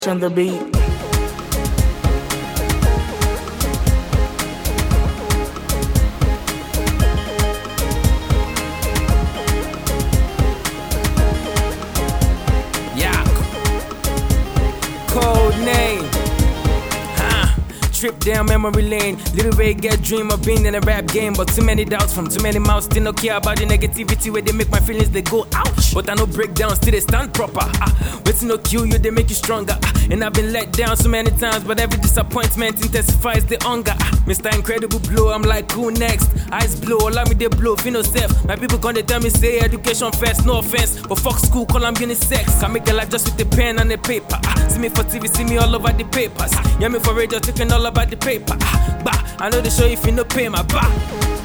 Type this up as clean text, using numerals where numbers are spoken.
on the beat. Yeah. Code name. Trip down memory lane. Little Ray get dream of being in a rap game, but too many doubts from too many mouths. Still no care about the negativity where they make my feelings they go ouch. But I no break down, still they stand proper. Waiting no kill you, they make you stronger. And I've been let down so many times, but every disappointment intensifies the hunger. Mr. Incredible Blow, I'm like who next? Eyes blow, allow me they blow, feel no self. My people gonna tell me say education first, no offense, but fuck school, call I'm getting sex. Can make a life just with the pen and the paper. See me for TV, see me all over the papers. Yeah, me for radio, talking all about the paper. Bah, I know the show if you no pay my bah.